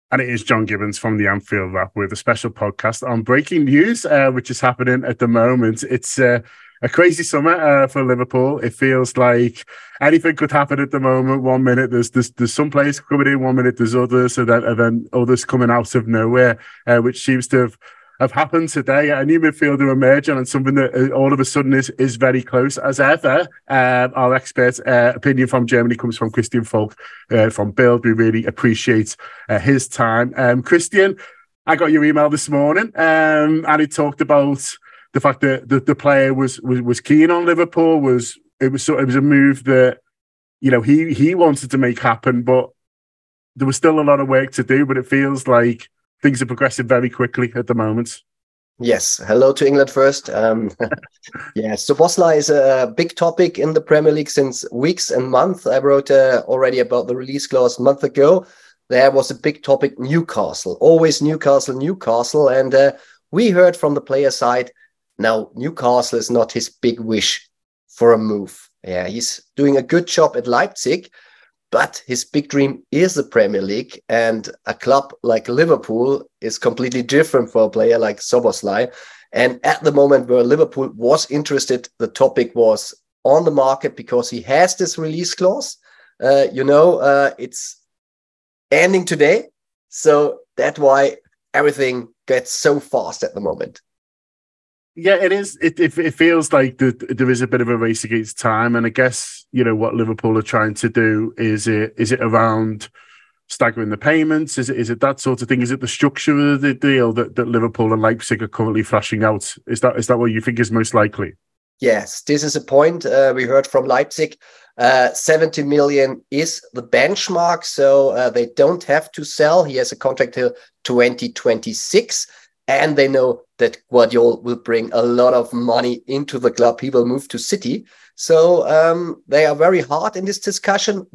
And it is John Gibbons from the Anfield Wrap with a special podcast on breaking news, which is happening at the moment. It's a crazy summer for Liverpool. It feels like anything could happen at the moment. 1 minute there's some players coming in, 1 minute there's others, and then others coming out of nowhere, which seems to have happened today. A new midfielder emerging and something that all of a sudden is very close as ever. Our expert opinion from Germany comes from Christian Falk from Bild. We really appreciate his time. Christian, I got your email this morning, and it talked about the fact that the player was keen on Liverpool. It was a move that he wanted to make happen, but there was still a lot of work to do. But it feels like things are progressing very quickly at the moment. Yes. Hello to England first. Szoboszlai is a big topic in the Premier League since weeks and months. I wrote already about the release clause a month ago. There was a big topic, Newcastle. Always Newcastle. And we heard from the player side, now Newcastle is not his big wish for a move. Yeah, he's doing a good job at Leipzig, but his big dream is the Premier League, and a club like Liverpool is completely different for a player like Szoboszlai. And at the moment where Liverpool was interested, the topic was on the market because he has this release clause. It's ending today. So that's why everything gets so fast at the moment. Yeah, it is. It feels like there is a bit of a race against time, and I guess what Liverpool are trying to do is it around staggering the payments? Is it that sort of thing? Is it the structure of the deal that Liverpool and Leipzig are currently flashing out? Is that what you think is most likely? Yes, this is a point we heard from Leipzig. 70 million is the benchmark, so they don't have to sell. He has a contract till 2026. And they know that Guardiola will bring a lot of money into the club. He will move to City. So they are very hard in this discussion.